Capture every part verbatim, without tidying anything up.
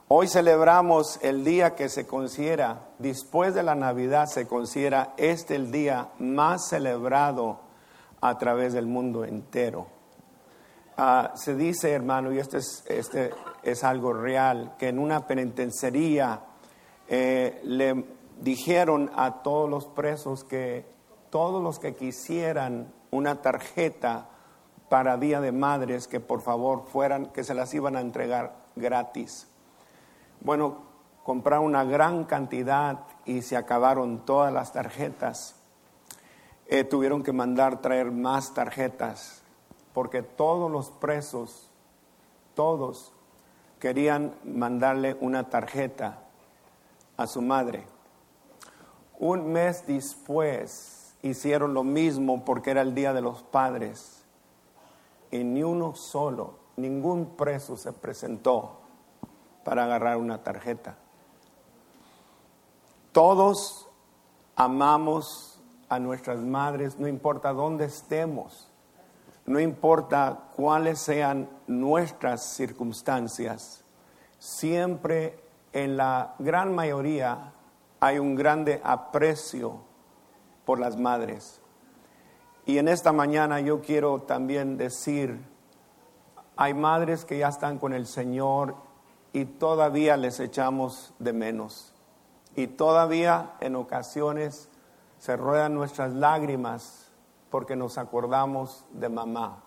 Hoy celebramos el día que se considera, después de la Navidad, se considera este el día más celebrado a través del mundo entero. Uh, se dice, hermano, y este es, este es algo real, que en una penitenciaría eh, le dijeron a todos los presos que todos los que quisieran una tarjeta para Día de Madres, que por favor fueran, que se las iban a entregar gratis. Bueno, compraron una gran cantidad y se acabaron todas las tarjetas. Eh, tuvieron que mandar traer más tarjetas, porque todos los presos, todos querían mandarle una tarjeta a su madre. Un mes después hicieron lo mismo porque era el Día de los Padres y ni uno solo, ningún preso se presentó para agarrar una tarjeta. Todos amamos a nuestras madres, no importa dónde estemos. No importa cuáles sean nuestras circunstancias, siempre en la gran mayoría hay un grande aprecio por las madres. Y en esta mañana yo quiero también decir, hay madres que ya están con el Señor y todavía les echamos de menos. Y todavía en ocasiones se ruedan nuestras lágrimas porque nos acordamos de mamá.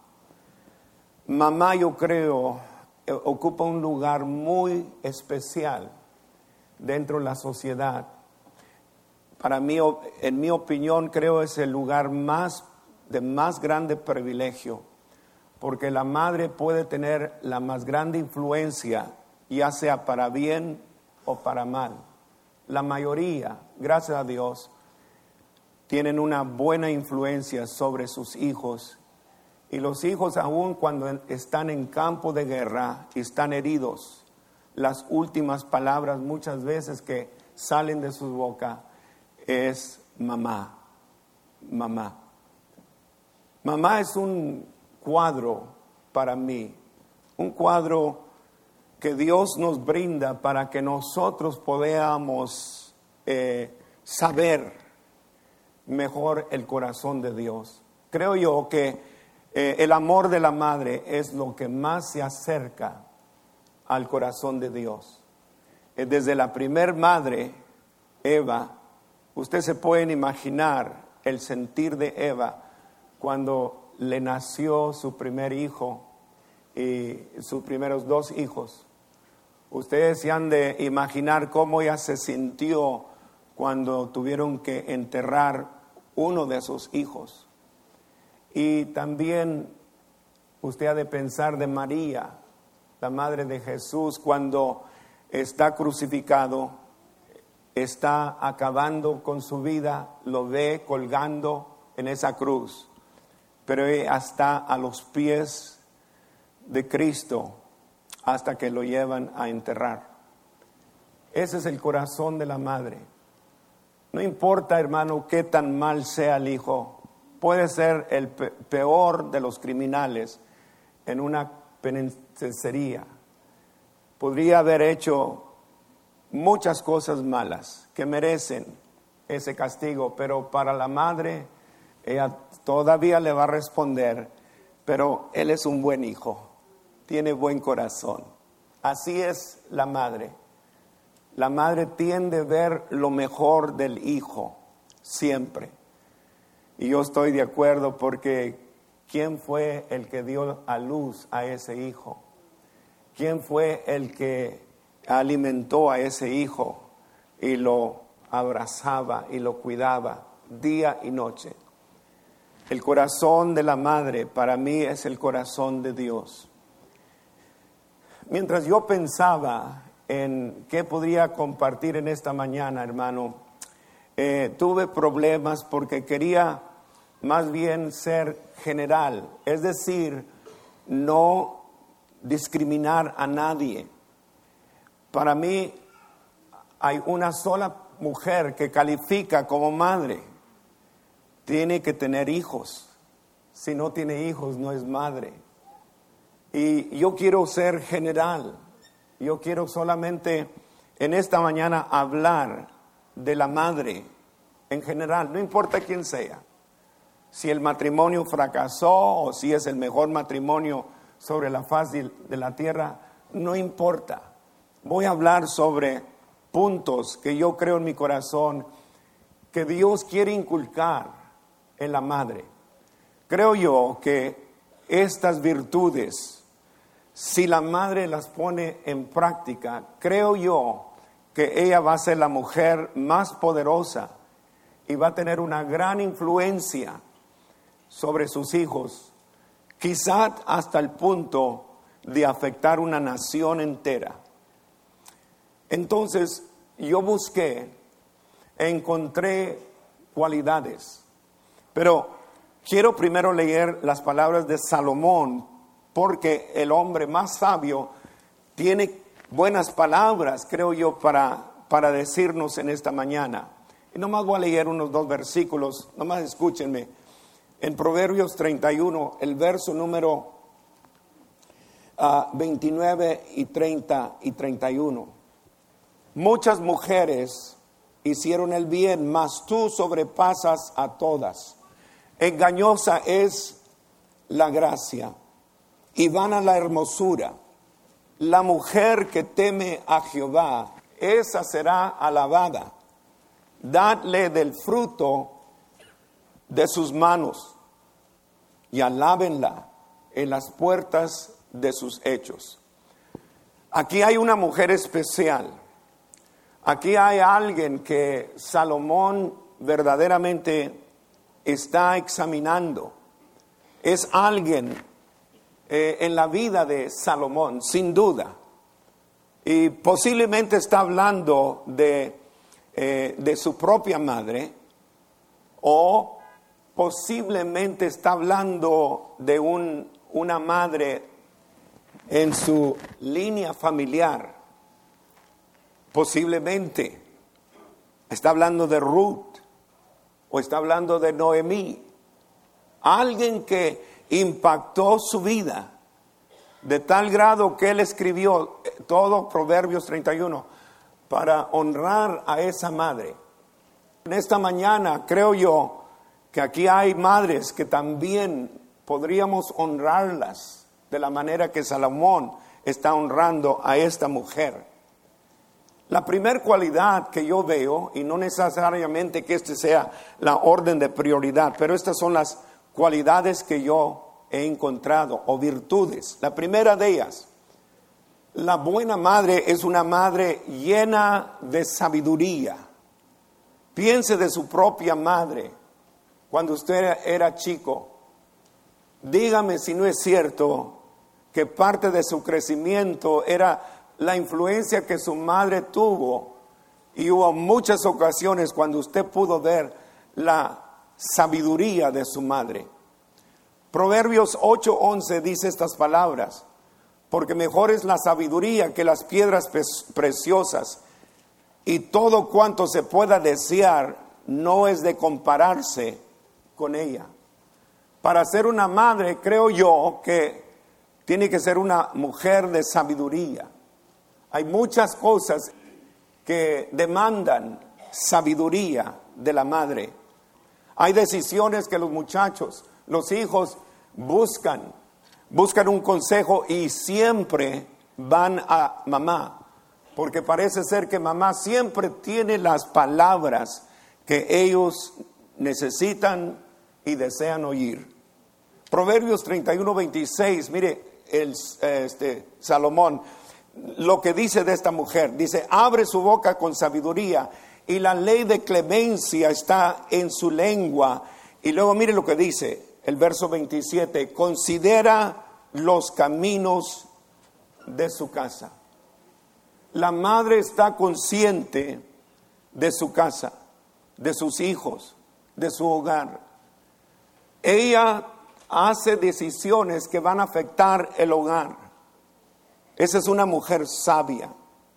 Mamá, yo creo, ocupa un lugar muy especial dentro de la sociedad. Para mí, en mi opinión, creo es el lugar más de más grande privilegio, porque la madre puede tener la más grande influencia, ya sea para bien o para mal. La mayoría, gracias a Dios, tienen una buena influencia sobre sus hijos. Y los hijos, aun cuando están en campo de guerra y están heridos, las últimas palabras muchas veces que salen de su boca es mamá, mamá. Mamá es un cuadro para mí, un cuadro que Dios nos brinda para que nosotros podamos eh, saber mejor el corazón de Dios. Creo yo que eh, el amor de la madre es lo que más se acerca al corazón de Dios. Eh, desde la primer madre, Eva, usted se pueden imaginar el sentir de Eva cuando le nació su primer hijo y sus primeros dos hijos. Ustedes se han de imaginar cómo ella se sintió cuando tuvieron que enterrar uno de sus hijos. Y también usted ha de pensar de María, la madre de Jesús, cuando está crucificado, está acabando con su vida, lo ve colgando en esa cruz, pero ella está a los pies de Cristo hasta que lo llevan a enterrar. Ese es el corazón de la madre. No importa, hermano, qué tan mal sea el hijo, puede ser el peor de los criminales en una penitenciaría. Podría haber hecho muchas cosas malas que merecen ese castigo, pero para la madre, ella todavía le va a responder, pero él es un buen hijo, tiene buen corazón. Así es la madre. La madre tiende a ver lo mejor del hijo, siempre. Y yo estoy de acuerdo porque ¿quién fue el que dio a luz a ese hijo? ¿Quién fue el que alimentó a ese hijo y lo abrazaba y lo cuidaba día y noche? El corazón de la madre para mí es el corazón de Dios. Mientras yo pensaba en qué podría compartir en esta mañana, hermano, eh, tuve problemas porque quería más bien ser general, es decir, no discriminar a nadie. Para mí hay una sola mujer que califica como madre. Tiene que tener hijos. Si no tiene hijos, no es madre. Y yo quiero ser general. Yo quiero solamente en esta mañana hablar de la madre en general, no importa quién sea. Si el matrimonio fracasó o si es el mejor matrimonio sobre la faz de la tierra, no importa. Voy a hablar sobre puntos que yo creo en mi corazón que Dios quiere inculcar en la madre. Creo yo que estas virtudes, si la madre las pone en práctica, creo yo que ella va a ser la mujer más poderosa y va a tener una gran influencia sobre sus hijos, quizás hasta el punto de afectar una nación entera. Entonces yo busqué, encontré cualidades, pero quiero primero leer las palabras de Salomón, porque el hombre más sabio tiene buenas palabras, creo yo, para, para decirnos en esta mañana. Y nomás voy a leer unos dos versículos, nomás escúchenme. En Proverbios treinta y uno, el verso número uh, veintinueve y treinta y treinta y uno. Muchas mujeres hicieron el bien, mas tú sobrepasas a todas. Engañosa es la gracia y vana la hermosura. La mujer que teme a Jehová, esa será alabada. Dadle del fruto de sus manos y alábenla en las puertas de sus hechos. Aquí hay una mujer especial. Aquí hay alguien que Salomón verdaderamente está examinando. Es alguien eh, en la vida de Salomón, sin duda. Y posiblemente está hablando de, eh, de su propia madre, o posiblemente está hablando de un, una madre en su línea familiar. Posiblemente está hablando de Ruth o está hablando de Noemí. Alguien que impactó su vida de tal grado que él escribió todo Proverbios treinta y uno para honrar a esa madre. En esta mañana creo yo que aquí hay madres que también podríamos honrarlas de la manera que Salomón está honrando a esta mujer. La primera cualidad que yo veo, y no necesariamente que este sea la orden de prioridad, pero estas son las cualidades que yo he encontrado, o virtudes. La primera de ellas, la buena madre es una madre llena de sabiduría. Piense de su propia madre cuando usted era chico. Dígame si no es cierto que parte de su crecimiento era la influencia que su madre tuvo, y hubo muchas ocasiones cuando usted pudo ver la sabiduría de su madre. Proverbios ocho once dice estas palabras: porque mejor es la sabiduría que las piedras preciosas, y todo cuanto se pueda desear no es de compararse con ella. Para ser una madre, creo yo que tiene que ser una mujer de sabiduría. Hay muchas cosas que demandan sabiduría de la madre. Hay decisiones que los muchachos, los hijos buscan, buscan un consejo y siempre van a mamá, porque parece ser que mamá siempre tiene las palabras que ellos necesitan y desean oír. Proverbios treinta y uno veintiséis, mire el, este, Salomón, lo que dice de esta mujer. Dice: abre su boca con sabiduría y la ley de clemencia está en su lengua. Y luego mire lo que dice el verso veintisiete: considera los caminos de su casa. La madre está consciente de su casa, de sus hijos, de su hogar. Ella hace decisiones que van a afectar el hogar. Esa es una mujer sabia.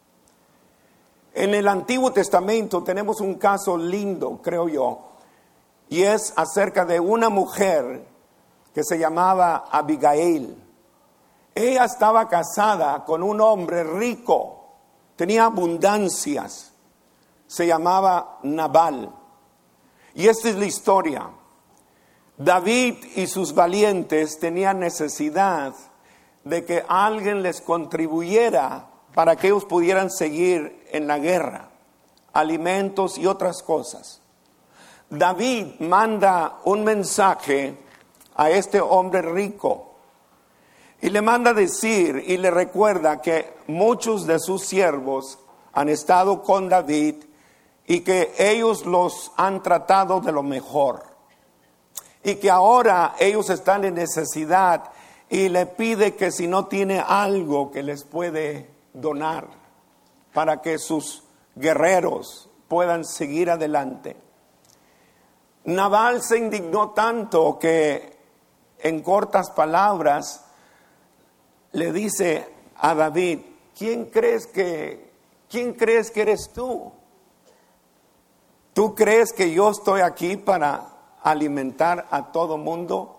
En el Antiguo Testamento tenemos un caso lindo, creo yo, y es acerca de una mujer que se llamaba Abigail. Ella estaba casada con un hombre rico, tenía abundancias, se llamaba Nabal. Y esta es la historia. David y sus valientes tenían necesidad de que alguien les contribuyera para que ellos pudieran seguir en la guerra, alimentos y otras cosas. David manda un mensaje a este hombre rico y le manda decir y le recuerda que muchos de sus siervos han estado con David y que ellos los han tratado de lo mejor y que ahora ellos están en necesidad, y le pide que si no tiene algo que les puede donar para que sus guerreros puedan seguir adelante. Nabal se indignó tanto que en cortas palabras le dice a David: ¿Quién crees que, quién crees que eres tú? ¿Tú crees que yo estoy aquí para alimentar a todo mundo?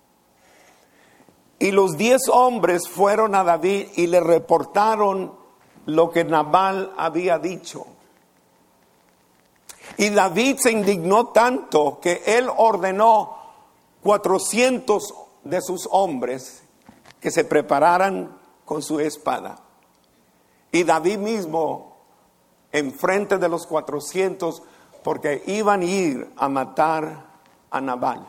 Y los diez hombres fueron a David y le reportaron lo que Nabal había dicho. Y David se indignó tanto que él ordenó cuatrocientos de sus hombres que se prepararan con su espada. Y David mismo enfrente de los cuatrocientos, porque iban a ir a matar a Nabal.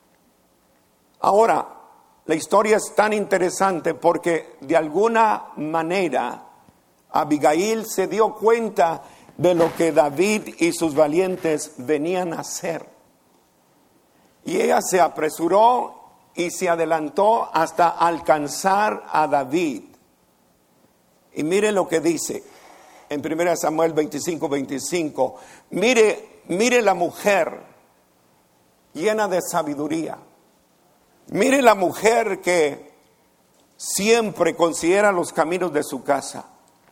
Ahora, la historia es tan interesante porque de alguna manera Abigail se dio cuenta de lo que David y sus valientes venían a hacer. Y ella se apresuró y se adelantó hasta alcanzar a David. Y mire lo que dice en primera Samuel veinticinco, veinticinco. Mire, mire la mujer llena de sabiduría. Mire la mujer que siempre considera los caminos de su casa.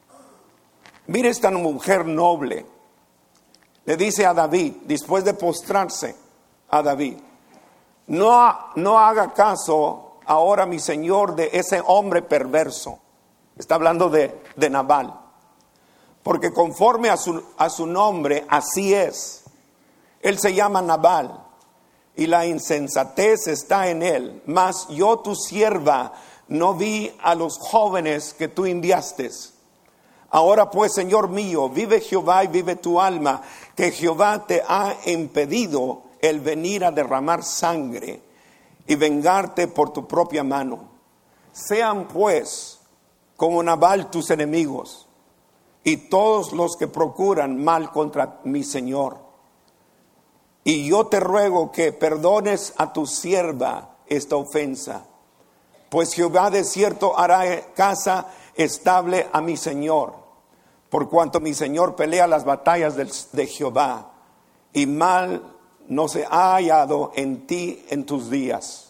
Mire esta mujer noble. Le dice a David, después de postrarse a David: No, no haga caso ahora, mi señor, de ese hombre perverso. Está hablando de, de Nabal. Porque conforme a su, a su nombre, así es. Él se llama Nabal, y la insensatez está en él. Mas yo, tu sierva, no vi a los jóvenes que tú enviaste. Ahora pues, Señor mío, vive Jehová y vive tu alma, que Jehová te ha impedido el venir a derramar sangre y vengarte por tu propia mano. Sean pues como Nabal tus enemigos y todos los que procuran mal contra mi Señor. Y yo te ruego que perdones a tu sierva esta ofensa, pues Jehová de cierto hará casa estable a mi Señor, por cuanto mi Señor pelea las batallas de, de Jehová, y mal no se ha hallado en ti en tus días.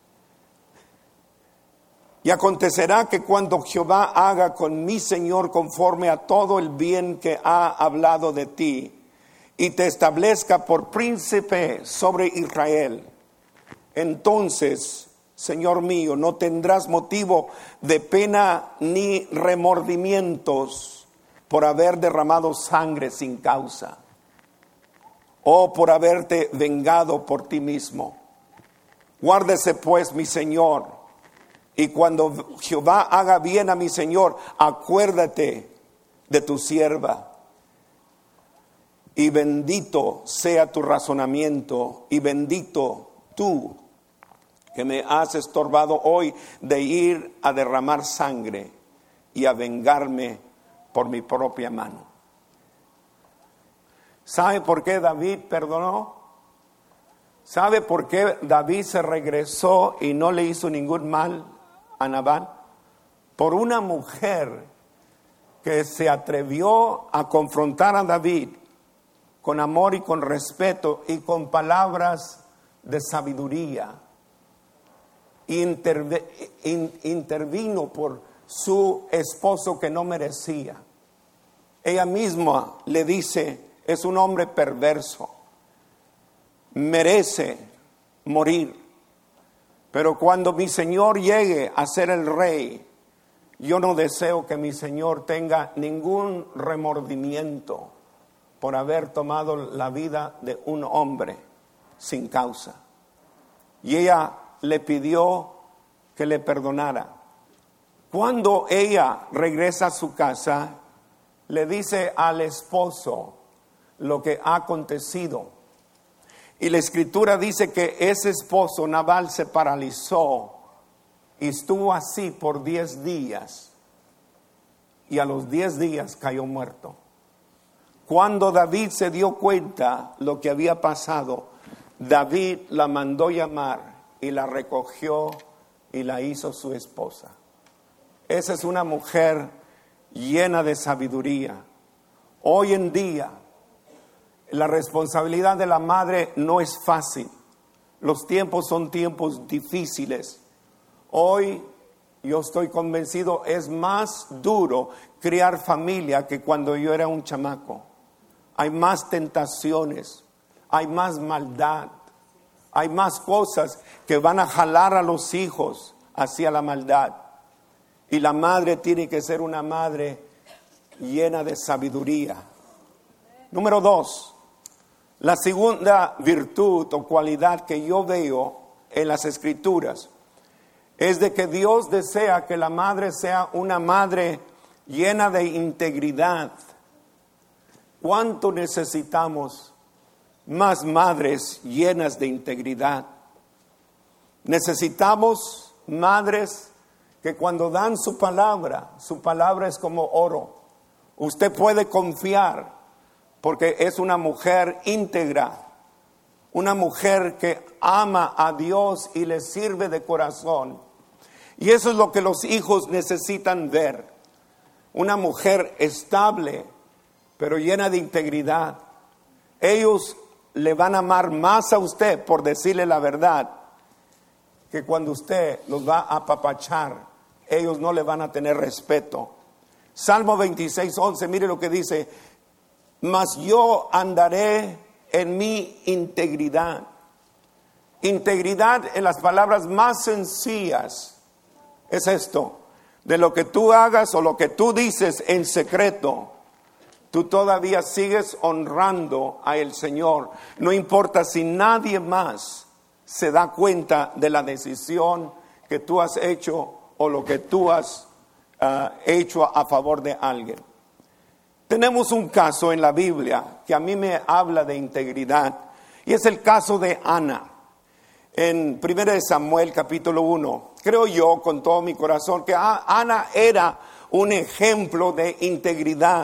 Y acontecerá que cuando Jehová haga con mi Señor conforme a todo el bien que ha hablado de ti, y te establezca por príncipe sobre Israel, entonces, Señor mío, no tendrás motivo de pena ni remordimientos por haber derramado sangre sin causa, o por haberte vengado por ti mismo. Guárdese pues mi Señor, y cuando Jehová haga bien a mi Señor, acuérdate de tu sierva. Y bendito sea tu razonamiento, y bendito tú que me has estorbado hoy de ir a derramar sangre y a vengarme por mi propia mano. ¿Sabe por qué David perdonó? ¿Sabe por qué David se regresó y no le hizo ningún mal a Nabal? Por una mujer que se atrevió a confrontar a David con amor y con respeto y con palabras de sabiduría. Interve, in, intervino por su esposo que no merecía. Ella misma le dice: es un hombre perverso, merece morir. Pero cuando mi Señor llegue a ser el rey, yo no deseo que mi Señor tenga ningún remordimiento por haber tomado la vida de un hombre sin causa. Y ella le pidió que le perdonara. Cuando ella regresa a su casa, le dice al esposo lo que ha acontecido. Y la escritura dice que ese esposo, Nabal, se paralizó y estuvo así por diez días. Y a los diez días cayó muerto. Cuando David se dio cuenta lo que había pasado, David la mandó llamar y la recogió y la hizo su esposa. Esa es una mujer llena de sabiduría. Hoy en día, la responsabilidad de la madre no es fácil. Los tiempos son tiempos difíciles. Hoy yo estoy convencido, es más duro criar familia que cuando yo era un chamaco. Hay más tentaciones, hay más maldad, hay más cosas que van a jalar a los hijos hacia la maldad. Y la madre tiene que ser una madre llena de sabiduría. Número dos, la segunda virtud o cualidad que yo veo en las Escrituras es de que Dios desea que la madre sea una madre llena de integridad. ¿Cuánto necesitamos más madres llenas de integridad? Necesitamos madres que cuando dan su palabra, su palabra es como oro. Usted puede confiar porque es una mujer íntegra, una mujer que ama a Dios y le sirve de corazón. Y eso es lo que los hijos necesitan ver. Una mujer estable, pero llena de integridad. Ellos le van a amar más a usted por decirle la verdad, que cuando usted los va a apapachar, ellos no le van a tener respeto. Salmo veintiséis, once, mire lo que dice: mas yo andaré en mi integridad. Integridad, en las palabras más sencillas, es esto: de lo que tú hagas o lo que tú dices en secreto, tú todavía sigues honrando a el Señor. No importa si nadie más se da cuenta de la decisión que tú has hecho o lo que tú has uh, hecho a, a favor de alguien. Tenemos un caso en la Biblia que a mí me habla de integridad, y es el caso de Ana. En primera de Samuel capítulo uno, creo yo con todo mi corazón que Ana era un ejemplo de integridad.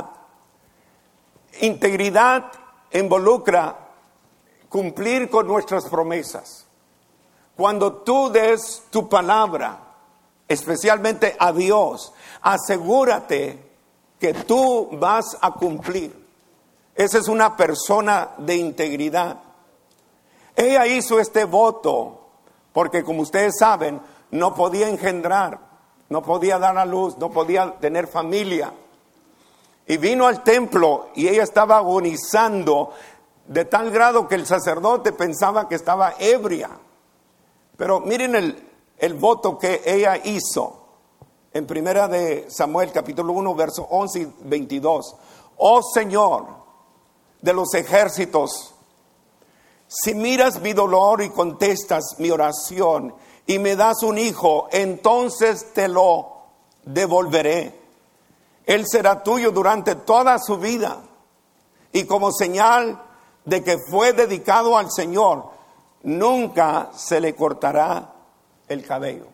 Integridad involucra cumplir con nuestras promesas. Cuando tú des tu palabra, especialmente a Dios, asegúrate que tú vas a cumplir. Esa es una persona de integridad. Ella hizo este voto porque, como ustedes saben, no podía engendrar, no podía dar a luz, no podía tener familia. Y vino al templo y ella estaba agonizando de tal grado que el sacerdote pensaba que estaba ebria. Pero miren el, el voto que ella hizo en primera de Samuel capítulo uno, versos once y veintidós. Oh Señor de los ejércitos, si miras mi dolor y contestas mi oración y me das un hijo, entonces te lo devolveré. Él será tuyo durante toda su vida, y como señal de que fue dedicado al Señor, nunca se le cortará el cabello.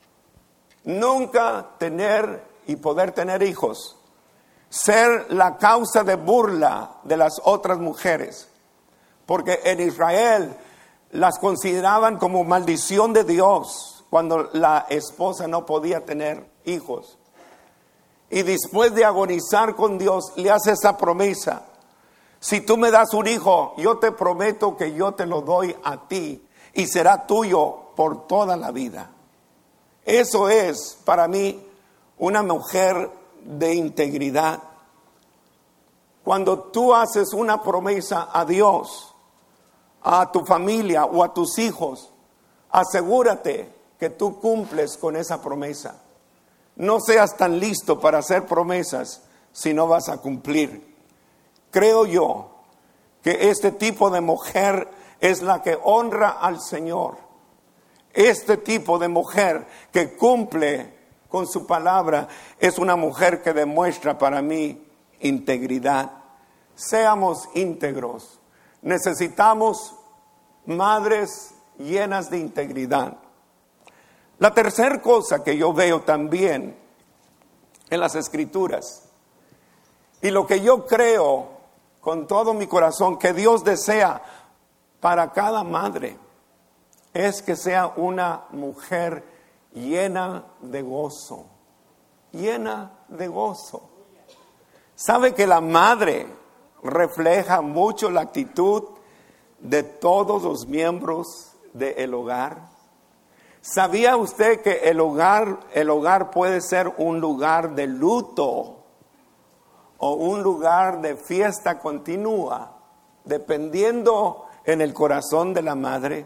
Nunca tener y poder tener hijos, ser la causa de burla de las otras mujeres, porque en Israel las consideraban como maldición de Dios cuando la esposa no podía tener hijos. Y después de agonizar con Dios, le hace esa promesa: si tú me das un hijo, yo te prometo que yo te lo doy a ti y será tuyo por toda la vida. Eso es para mí una mujer de integridad. Cuando tú haces una promesa a Dios, a tu familia o a tus hijos, asegúrate que tú cumples con esa promesa. No seas tan listo para hacer promesas si no vas a cumplir. Creo yo que este tipo de mujer es la que honra al Señor. Este tipo de mujer que cumple con su palabra es una mujer que demuestra para mí integridad. Seamos íntegros. Necesitamos madres llenas de integridad. La tercera cosa que yo veo también en las Escrituras, y lo que yo creo con todo mi corazón que Dios desea para cada madre, es que sea una mujer llena de gozo, llena de gozo. ¿Sabe que la madre refleja mucho la actitud de todos los miembros del hogar? ¿Sabía usted que el hogar, el hogar puede ser un lugar de luto o un lugar de fiesta continua, dependiendo en el corazón de la madre?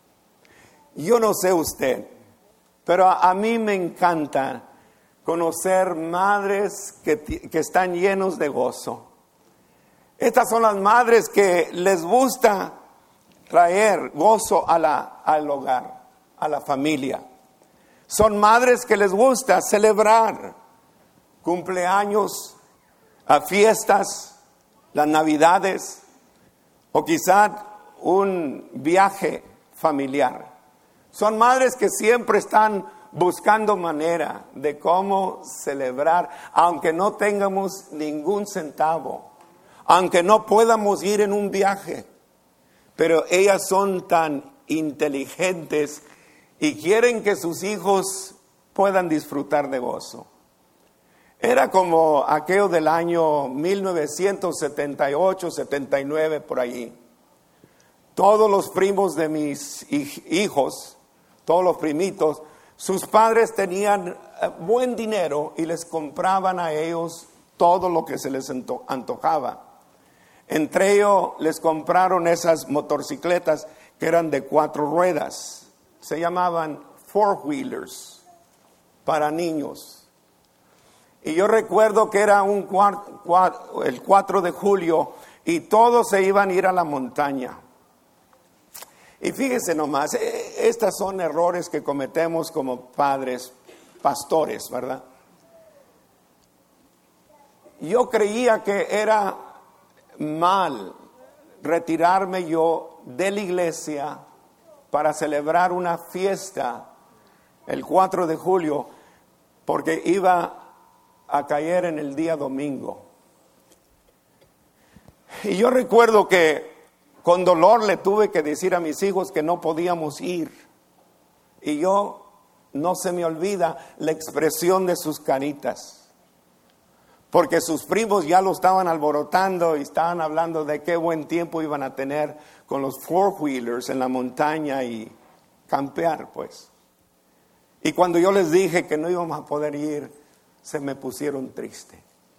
Yo no sé usted, pero a, a mí me encanta conocer madres que, que están llenos de gozo. Estas son las madres que les gusta traer gozo a la, al hogar, a la familia. Son madres que les gusta celebrar cumpleaños, a fiestas, las navidades o quizá un viaje familiar. Son madres que siempre están buscando manera de cómo celebrar, aunque no tengamos ningún centavo, aunque no podamos ir en un viaje, pero ellas son tan inteligentes y quieren que sus hijos puedan disfrutar de gozo. Era como aquello del año mil novecientos setenta y ocho, setenta y nueve, por allí. Todos los primos de mis hijos, todos los primitos, sus padres tenían buen dinero y les compraban a ellos todo lo que se les antojaba. Entre ellos les compraron esas motocicletas que eran de cuatro ruedas. Se llamaban four-wheelers para niños. Y yo recuerdo que era un cuatro, cuatro, el cuatro de julio y todos se iban a ir a la montaña. Y fíjense nomás, estos son errores que cometemos como padres, pastores, ¿verdad? Yo creía que era mal retirarme yo de la iglesia para celebrar una fiesta el cuatro de julio, porque iba a caer en el día domingo. Y yo recuerdo que con dolor le tuve que decir a mis hijos que no podíamos ir. Y yo, no se me olvida la expresión de sus caritas, porque sus primos ya lo estaban alborotando y estaban hablando de qué buen tiempo iban a tener con los four-wheelers en la montaña y campear, pues. Y cuando yo les dije que no íbamos a poder ir, se me pusieron triste.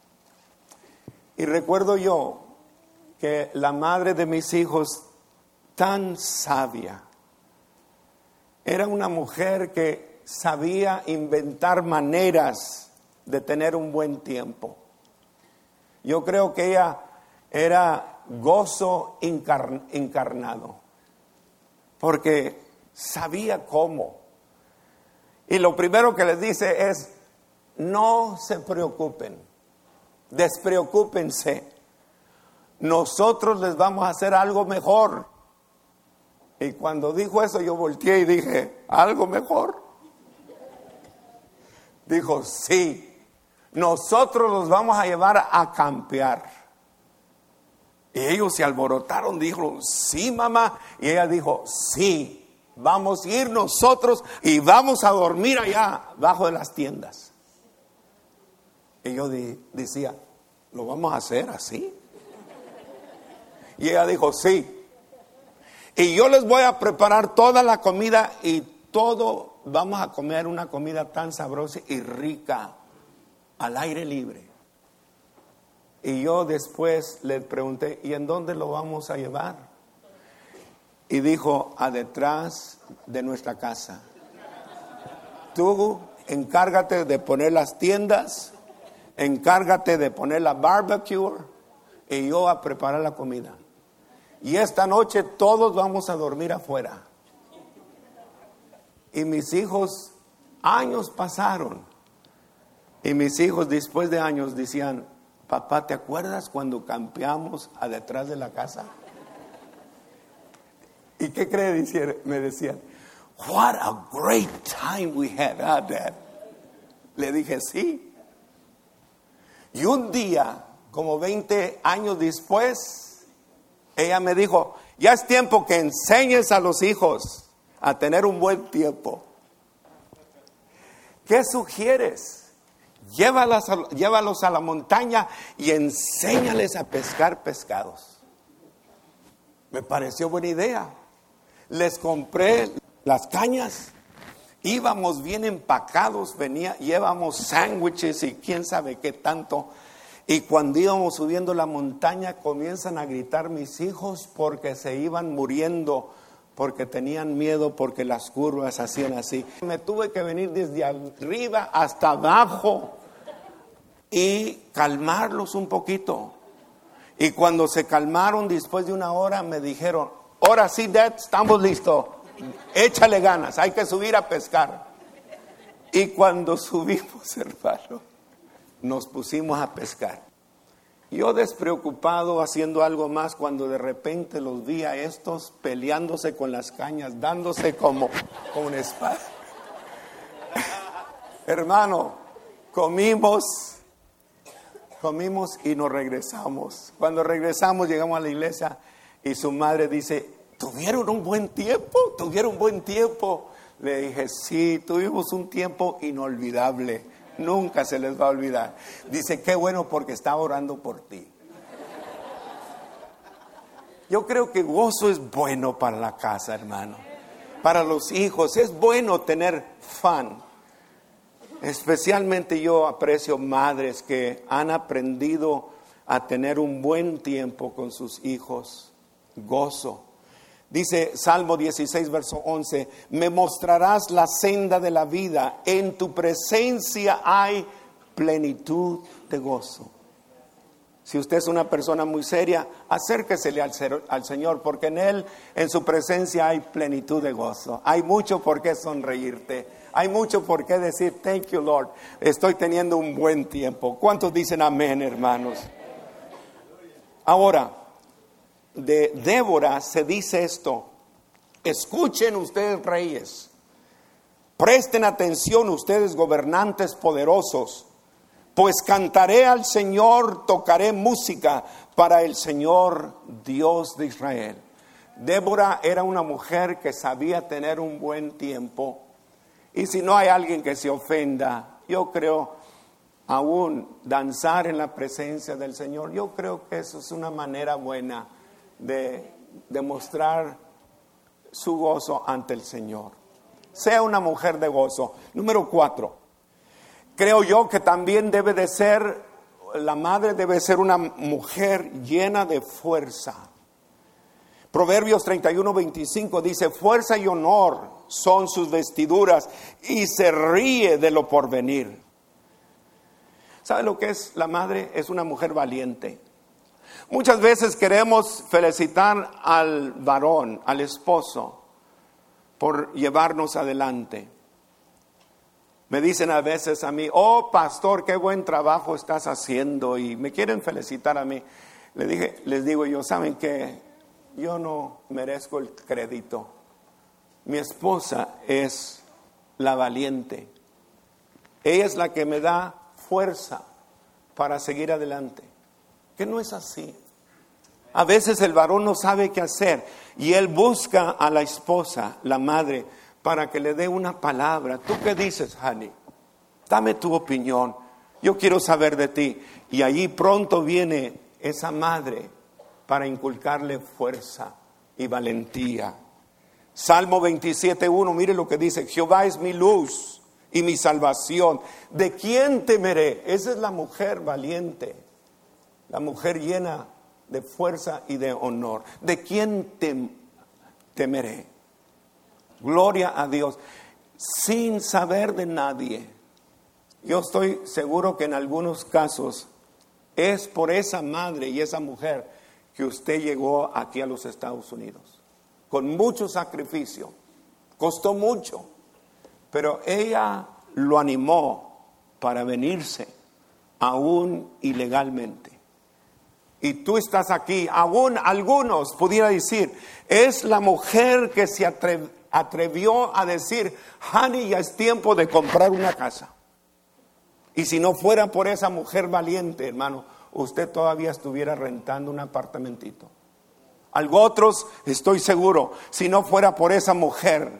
Y recuerdo yo que la madre de mis hijos, tan sabia, era una mujer que sabía inventar maneras de tener un buen tiempo. Yo creo que ella era gozo encarn- encarnado, porque sabía cómo. Y lo primero que les dice es: no se preocupen, despreocúpense. Nosotros les vamos a hacer algo mejor. Y cuando dijo eso, yo volteé y dije: ¿algo mejor? Dijo: sí, nosotros los vamos a llevar a campear. Y ellos se alborotaron, dijeron: sí, mamá. Y ella dijo: sí, vamos a ir nosotros y vamos a dormir allá bajo de las tiendas. Y yo di, decía: ¿lo vamos a hacer así? Y ella dijo: sí. Y yo les voy a preparar toda la comida y todo, vamos a comer una comida tan sabrosa y rica al aire libre. Y yo después le pregunté: ¿y en dónde lo vamos a llevar? Y dijo: a detrás de nuestra casa. Tú encárgate de poner las tiendas, encárgate de poner la barbecue y yo a preparar la comida. Y esta noche todos vamos a dormir afuera. Y mis hijos, años pasaron. Y mis hijos después de años decían, papá, ¿te acuerdas cuando campeamos a detrás de la casa? ¿Y qué cree? Me decían, what a great time we had, huh, Dad? Le dije, sí. Y un día, como veinte años después, ella me dijo, ya es tiempo que enseñes a los hijos a tener un buen tiempo. ¿Qué sugieres? Llévalos a, llévalos a la montaña y enséñales a pescar pescados. Me pareció buena idea. Les compré las cañas, íbamos bien empacados, venía, llevamos sándwiches y quién sabe qué tanto. Y cuando íbamos subiendo la montaña comienzan a gritar mis hijos porque se iban muriendo, porque tenían miedo, porque las curvas hacían así. Me tuve que venir desde arriba hasta abajo y calmarlos un poquito. Y cuando se calmaron después de una hora me dijeron, ahora sí, Dad, estamos listos, échale ganas, hay que subir a pescar. Y cuando subimos, hermano, nos pusimos a pescar. Yo despreocupado haciendo algo más, cuando de repente los vi a estos peleándose con las cañas, dándose como con una espada. Hermano, comimos, comimos y nos regresamos. Cuando regresamos llegamos a la iglesia y su madre dice, ¿tuvieron un buen tiempo? ¿Tuvieron un buen tiempo? Le dije, sí, tuvimos un tiempo inolvidable. Nunca se les va a olvidar. Dice, qué bueno porque estaba orando por ti. Yo creo que gozo es bueno para la casa, hermano. Para los hijos es bueno tener fun. Especialmente yo aprecio madres que han aprendido a tener un buen tiempo con sus hijos. Gozo. Dice Salmo dieciséis, verso once, me mostrarás la senda de la vida, en tu presencia hay plenitud de gozo. Si usted es una persona muy seria, acérquesele al, al Señor, porque en Él, en su presencia hay plenitud de gozo. Hay mucho por qué sonreírte, hay mucho por qué decir, thank you Lord, estoy teniendo un buen tiempo. ¿Cuántos dicen amén, hermanos? Ahora, de Débora se dice esto, escuchen ustedes reyes, presten atención ustedes gobernantes poderosos, pues cantaré al Señor, tocaré música para el Señor Dios de Israel. Débora era una mujer que sabía tener un buen tiempo, y si no hay alguien que se ofenda, yo creo aún danzar en la presencia del Señor, yo creo que eso es una manera buena de demostrar su gozo ante el Señor. Sea una mujer de gozo. Número cuatro, creo yo que también debe de ser, la madre debe ser una mujer llena de fuerza. Proverbios treinta y uno, veinticinco dice, fuerza y honor son sus vestiduras y se ríe de lo porvenir. ¿Sabe lo que es la madre? Es una mujer valiente. Muchas veces queremos felicitar al varón, al esposo, por llevarnos adelante. Me dicen a veces a mí, oh pastor, qué buen trabajo estás haciendo, y me quieren felicitar a mí. Les dije, les digo yo, ¿saben qué? Yo no merezco el crédito. Mi esposa es la valiente. Ella es la que me da fuerza para seguir adelante. Que no es así. A veces el varón no sabe qué hacer y él busca a la esposa, la madre, para que le dé una palabra. ¿Tú qué dices, honey? Dame tu opinión. Yo quiero saber de ti. Y allí pronto viene esa madre para inculcarle fuerza y valentía. Salmo veintisiete, uno, mire lo que dice, Jehová es mi luz y mi salvación. ¿De quién temeré? Esa es la mujer valiente. La mujer llena de fuerza y de honor. ¿De quién tem- temeré? Gloria a Dios. sin saber de nadie. Yo estoy seguro que en algunos casos es por esa madre y esa mujer que usted llegó aquí a los Estados Unidos. Con mucho sacrificio. Costó mucho. Pero ella lo animó para venirse, aún ilegalmente. Y tú estás aquí, aún algunos pudiera decir, es la mujer que se atre- atrevió a decir, honey, ya es tiempo de comprar una casa. Y si no fuera por esa mujer valiente, hermano, usted todavía estuviera rentando un apartamentito. Algo otros, estoy seguro, si no fuera por esa mujer,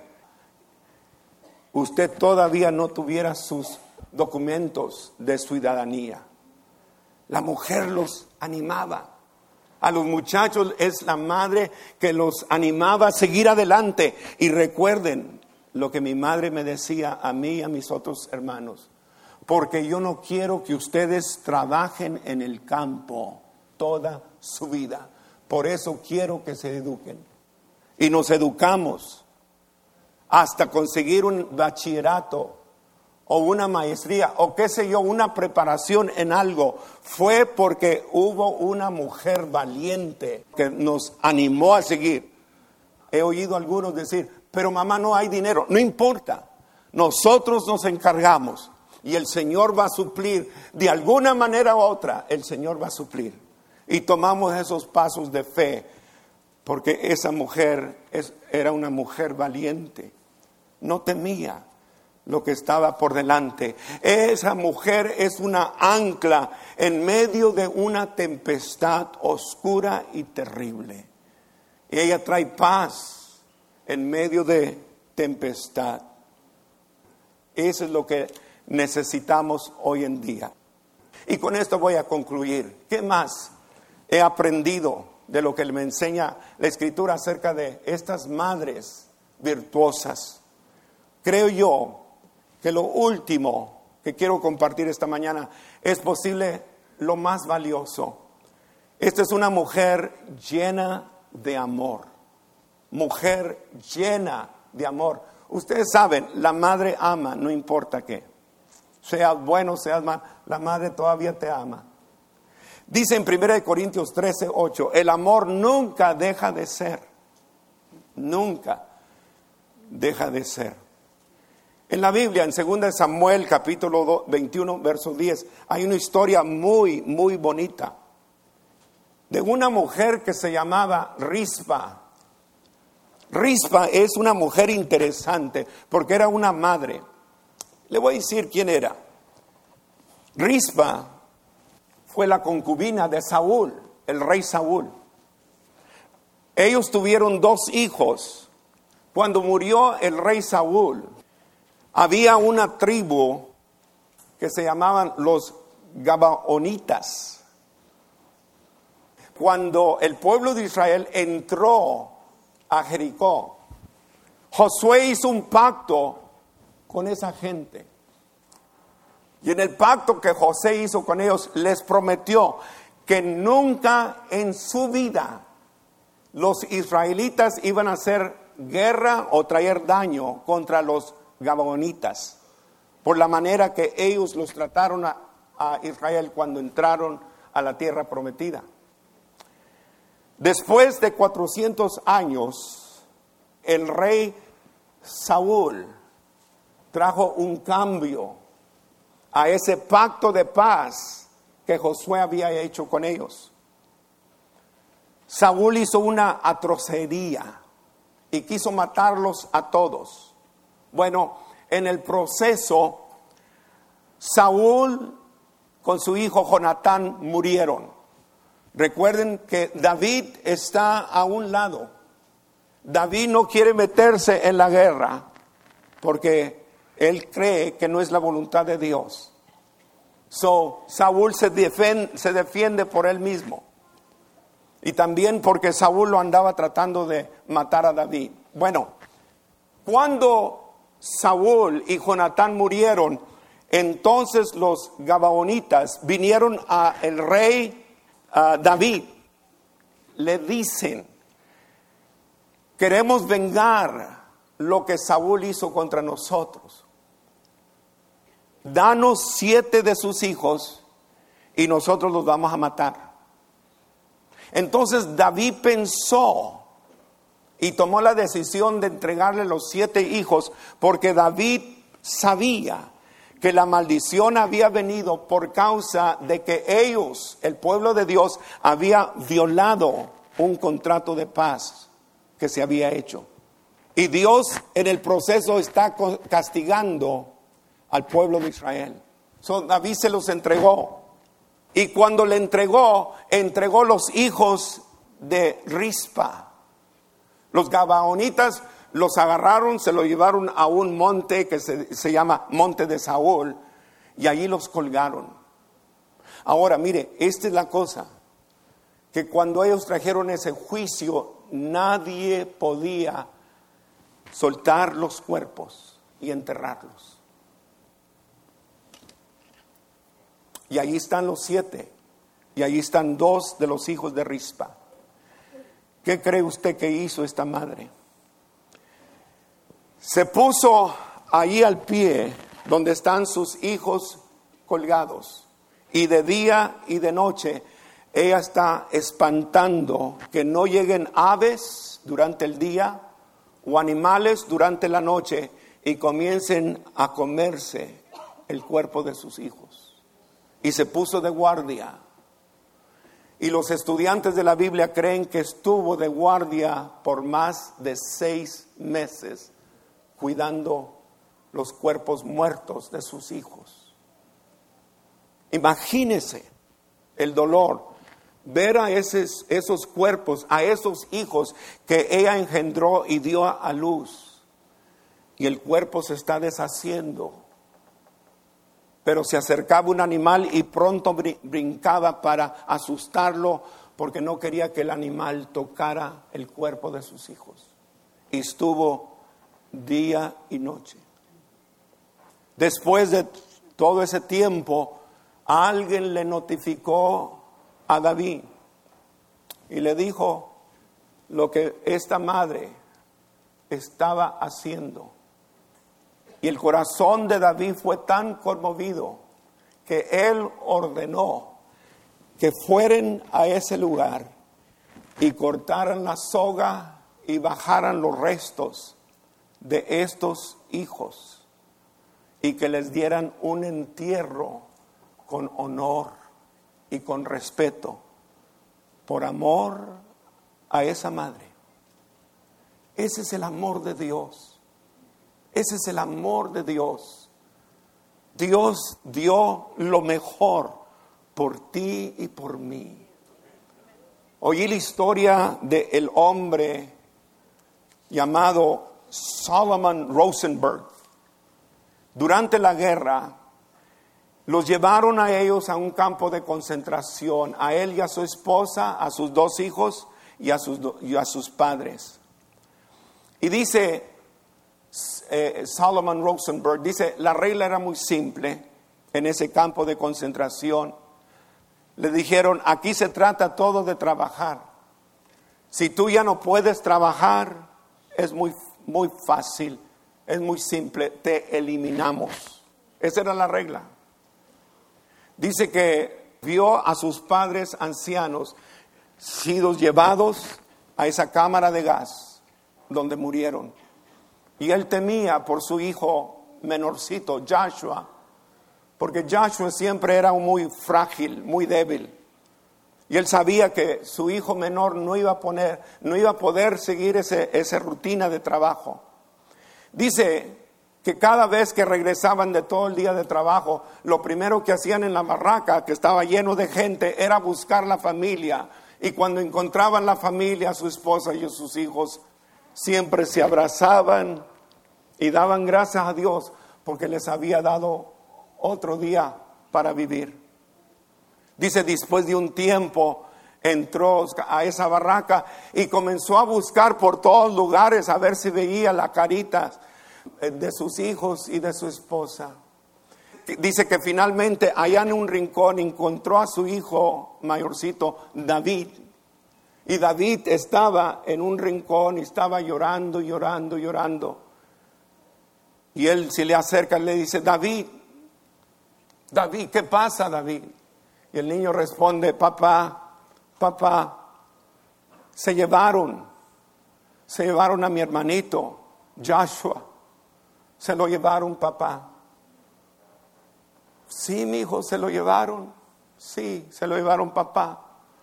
usted todavía no tuviera sus documentos de ciudadanía. La mujer los animaba. A los muchachos es la madre que los animaba a seguir adelante. Y recuerden lo que mi madre me decía a mí y a mis otros hermanos. Porque yo no quiero que ustedes trabajen en el campo toda su vida. Por eso quiero que se eduquen. Y nos educamos hasta conseguir un bachillerato o una maestría o qué sé yo, una preparación en algo. Fue porque hubo una mujer valiente que nos animó a seguir. He oído a algunos decir, pero mamá, no hay dinero. No importa, nosotros nos encargamos y el Señor va a suplir. De alguna manera u otra, el Señor va a suplir. Y tomamos esos pasos de fe, porque esa mujer es, era una mujer valiente. No temía lo que estaba por delante. Esa mujer es una ancla en medio de una tempestad oscura y terrible. Y ella trae paz en medio de tempestad. Eso es lo que necesitamos hoy en día. Y con esto voy a concluir. ¿Qué más he aprendido de lo que me enseña la Escritura acerca de estas madres virtuosas? Creo yo que lo último que quiero compartir esta mañana es posible lo más valioso. Esta es una mujer llena de amor. Mujer llena de amor. Ustedes saben, la madre ama, no importa qué. Seas bueno, seas malo, la madre todavía te ama. Dice en primera de Corintios trece, ocho, el amor nunca deja de ser. Nunca deja de ser. En la Biblia, en segunda de Samuel, capítulo veintiuno, verso diez, hay una historia muy, muy bonita de una mujer que se llamaba Rispa. Rispa es una mujer interesante porque era una madre. Le voy a decir quién era. Rispa fue la concubina de Saúl, el rey Saúl. Ellos tuvieron dos hijos. Cuando murió el rey Saúl, había una tribu que se llamaban los Gabaonitas. Cuando el pueblo de Israel entró a Jericó, Josué hizo un pacto con esa gente. Y en el pacto que José hizo con ellos, les prometió que nunca en su vida los israelitas iban a hacer guerra o traer daño contra los Gabaonitas, por la manera que ellos los trataron a, a Israel cuando entraron a la tierra prometida. Después de cuatrocientos años, el rey Saúl trajo un cambio a ese pacto de paz que Josué había hecho con ellos. Saúl hizo una atrocería y quiso matarlos a todos. Bueno, en el proceso, Saúl con su hijo Jonatán murieron. Recuerden que David está a un lado. David no quiere meterse en la guerra porque él cree que no es la voluntad de Dios. So, Saúl se defiende, se defiende por él mismo. Y también porque Saúl lo andaba tratando de matar a David. Bueno, cuando Saúl y Jonatán murieron, entonces los Gabaonitas vinieron a el rey uh, David. Le dicen, queremos vengar lo que Saúl hizo contra nosotros. Danos siete de sus hijos y nosotros los vamos a matar. Entonces David pensó y tomó la decisión de entregarle los siete hijos, porque David sabía que la maldición había venido por causa de que ellos, el pueblo de Dios, había violado un contrato de paz que se había hecho. Y Dios en el proceso está castigando al pueblo de Israel. So, David se los entregó. Y cuando le entregó, entregó los hijos de Rispa. Los gabaonitas los agarraron, se los llevaron a un monte que se, se llama Monte de Saúl, y allí los colgaron. Ahora, mire, esta es la cosa, que cuando ellos trajeron ese juicio, nadie podía soltar los cuerpos y enterrarlos. Y allí están los siete, y allí están dos de los hijos de Rispa. ¿Qué cree usted que hizo esta madre? Se puso allí al pie donde están sus hijos colgados, y de día y de noche ella está espantando que no lleguen aves durante el día o animales durante la noche y comiencen a comerse el cuerpo de sus hijos. Y se puso de guardia. Y los estudiantes de la Biblia creen que estuvo de guardia por más de seis meses cuidando los cuerpos muertos de sus hijos. Imagínese el dolor, ver a esos, esos cuerpos, a esos hijos que ella engendró y dio a luz, y el cuerpo se está deshaciendo. Pero se acercaba un animal y pronto brincaba para asustarlo, porque no quería que el animal tocara el cuerpo de sus hijos. Y estuvo día y noche. Después de todo ese tiempo, alguien le notificó a David y le dijo lo que esta madre estaba haciendo. Y el corazón de David fue tan conmovido que él ordenó que fueran a ese lugar y cortaran la soga y bajaran los restos de estos hijos y que les dieran un entierro con honor y con respeto por amor a esa madre. Ese es el amor de Dios. Ese es el amor de Dios. Dios dio lo mejor por ti y por mí. Oí la historia del hombre llamado Solomon Rosenberg. Durante la guerra, los llevaron a ellos a un campo de concentración, a él y a su esposa, a sus dos hijos y a sus, y a sus padres. Y dice eh, Solomon Rosenberg, dice, la regla era muy simple en ese campo de concentración. Le dijeron, aquí se trata todo de trabajar. Si tú ya no puedes trabajar, es muy, muy fácil, es muy simple, te eliminamos. Esa era la regla. Dice que vio a sus padres ancianos sido llevados a esa cámara de gas donde murieron. Y él temía por su hijo menorcito, Joshua, porque Joshua siempre era muy frágil, muy débil. Y él sabía que su hijo menor no iba a poner, no iba a poder seguir ese, esa rutina de trabajo. Dice que cada vez que regresaban de todo el día de trabajo, lo primero que hacían en la barraca, que estaba lleno de gente, era buscar la familia. Y cuando encontraban la familia, su esposa y sus hijos, siempre se abrazaban y daban gracias a Dios porque les había dado otro día para vivir. Dice, después de un tiempo entró a esa barraca y comenzó a buscar por todos lugares a ver si veía la carita de sus hijos y de su esposa. Dice que finalmente allá en un rincón encontró a su hijo mayorcito, David. Y David estaba en un rincón y estaba llorando, llorando, llorando. Y él se le acerca y le dice, David, David, ¿qué pasa, David? Y el niño responde, papá, papá, se llevaron, se llevaron a mi hermanito, Joshua, se lo llevaron, papá. Sí, mi hijo, se lo llevaron, sí, se lo llevaron, papá.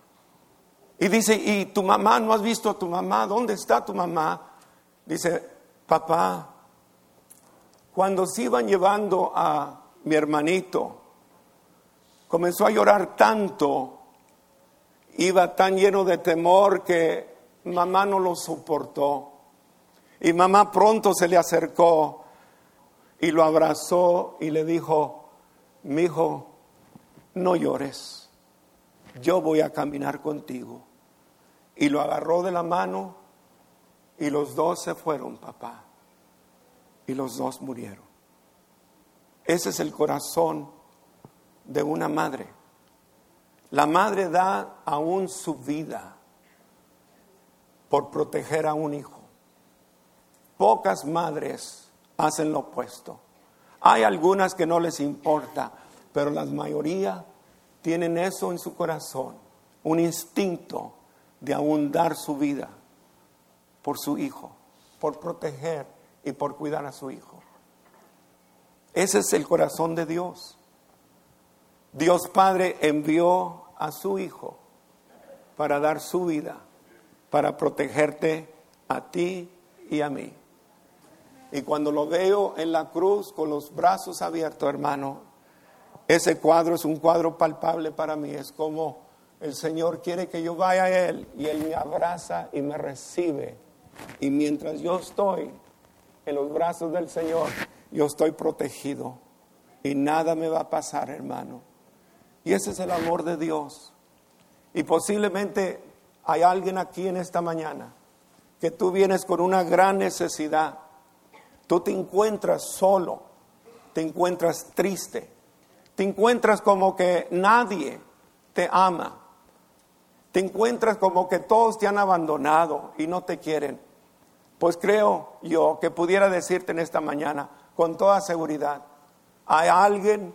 Y dice, ¿y tu mamá? ¿No has visto a tu mamá? ¿Dónde está tu mamá? Dice, papá, cuando se iban llevando a mi hermanito, comenzó a llorar tanto, iba tan lleno de temor que mamá no lo soportó. Y mamá pronto se le acercó y lo abrazó y le dijo, mi hijo, no llores, yo voy a caminar contigo. Y lo agarró de la mano y los dos se fueron, papá. Y los dos murieron. Ese es el corazón de una madre. La madre da aún su vida por proteger a un hijo. Pocas madres hacen lo opuesto. Hay algunas que no les importa, pero la mayoría tienen eso en su corazón, un instinto de aún dar su vida por su hijo, por proteger y por cuidar a su hijo. Ese es el corazón de Dios. Dios Padre envió a su Hijo para dar su vida, para protegerte a ti y a mí. Y cuando lo veo en la cruz con los brazos abiertos, hermano, ese cuadro es un cuadro palpable para mí. Es como el Señor quiere que yo vaya a Él y Él me abraza y me recibe. Y mientras yo estoy en los brazos del Señor, yo estoy protegido y nada me va a pasar, hermano. Y ese es el amor de Dios. Y posiblemente hay alguien aquí en esta mañana que tú vienes con una gran necesidad. Tú te encuentras solo, te encuentras triste, te encuentras como que nadie te ama, te encuentras como que todos te han abandonado y no te quieren. Pues creo yo que pudiera decirte en esta mañana con toda seguridad, hay alguien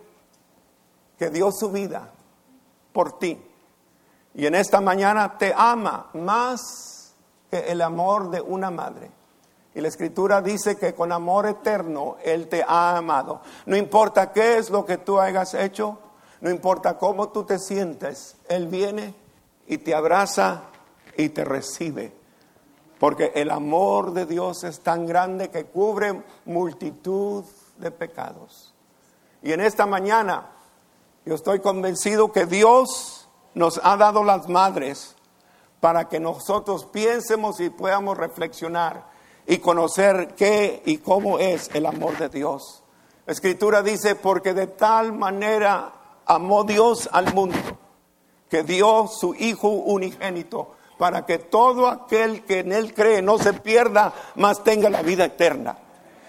que dio su vida por ti y en esta mañana te ama más que el amor de una madre. Y la Escritura dice que con amor eterno Él te ha amado. No importa qué es lo que tú hayas hecho, no importa cómo tú te sientes, Él viene y te abraza y te recibe. Porque el amor de Dios es tan grande que cubre multitud de pecados. Y en esta mañana yo estoy convencido que Dios nos ha dado las madres para que nosotros piensemos y podamos reflexionar y conocer qué y cómo es el amor de Dios. La Escritura dice, porque de tal manera amó Dios al mundo, que dio su Hijo unigénito, para que todo aquel que en Él cree no se pierda, mas tenga la vida eterna.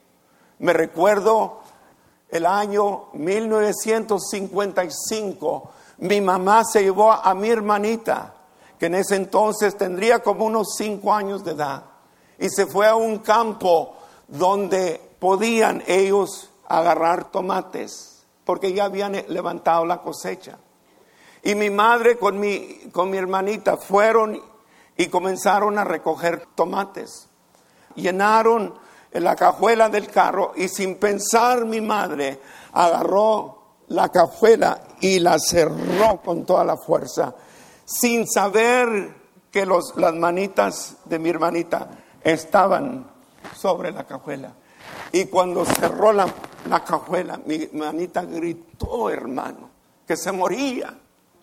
Me recuerdo el año mil novecientos cincuenta y cinco, mi mamá se llevó a mi hermanita, que en ese entonces tendría como unos cinco años de edad, y se fue a un campo donde podían ellos agarrar tomates, porque ya habían levantado la cosecha. Y mi madre con mi, con mi hermanita fueron y comenzaron a recoger tomates. Llenaron la cajuela del carro y sin pensar mi madre agarró la cajuela y la cerró con toda la fuerza, sin saber que los, las manitas de mi hermanita estaban sobre la cajuela. Y cuando cerró la, la cajuela, mi hermanita gritó, hermano, que se moría.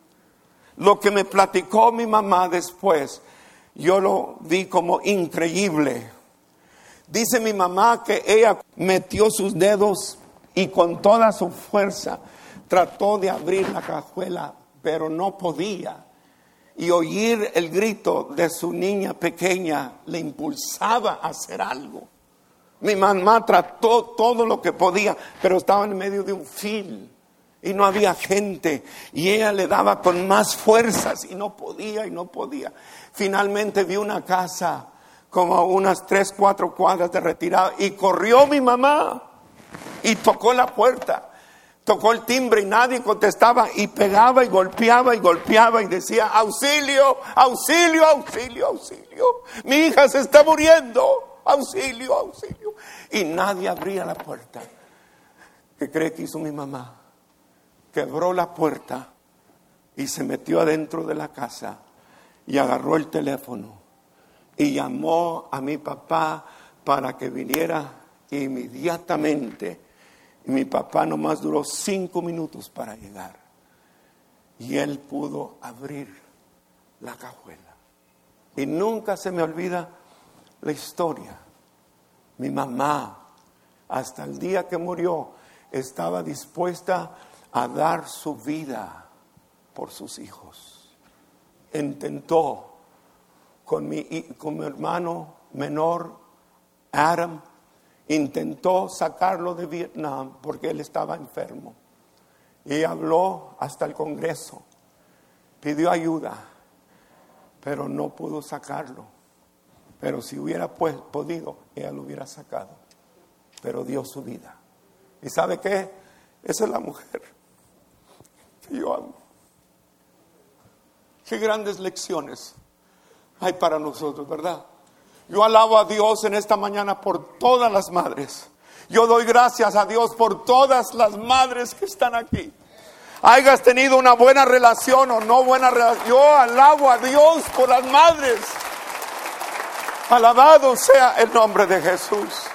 Lo que me platicó mi mamá después, yo lo vi como increíble. Dice mi mamá que ella metió sus dedos y con toda su fuerza trató de abrir la cajuela, pero no podía. Y oír el grito de su niña pequeña le impulsaba a hacer algo. Mi mamá trató todo lo que podía, pero estaba en medio de un fil y no había gente. Y ella le daba con más fuerzas y no podía y no podía. Finalmente vi una casa como a unas tres, cuatro cuadras de retirada y corrió mi mamá y tocó la puerta. Tocó el timbre y nadie contestaba, y pegaba y golpeaba y golpeaba y decía: auxilio, auxilio, auxilio, auxilio. Mi hija se está muriendo, auxilio, auxilio. Y nadie abría la puerta. ¿Qué cree que hizo mi mamá? Quebró la puerta y se metió adentro de la casa y agarró el teléfono y llamó a mi papá para que viniera inmediatamente. Y mi papá nomás duró cinco minutos para llegar. Y él pudo abrir la cajuela. Y nunca se me olvida la historia. Mi mamá, hasta el día que murió, estaba dispuesta a dar su vida por sus hijos. Intentó con mi, con mi hermano menor, Adam, intentó sacarlo de Vietnam porque él estaba enfermo. Y habló hasta el Congreso, pidió ayuda, pero no pudo sacarlo. Pero si hubiera pues, podido, ella lo hubiera sacado. Pero dio su vida. ¿Y sabe qué? Esa es la mujer que yo amo. Qué grandes lecciones hay para nosotros, ¿verdad? Yo alabo a Dios en esta mañana por todas las madres. Yo doy gracias a Dios por todas las madres que están aquí. Hayas tenido una buena relación o no buena relación, yo alabo a Dios por las madres. Alabado sea el nombre de Jesús.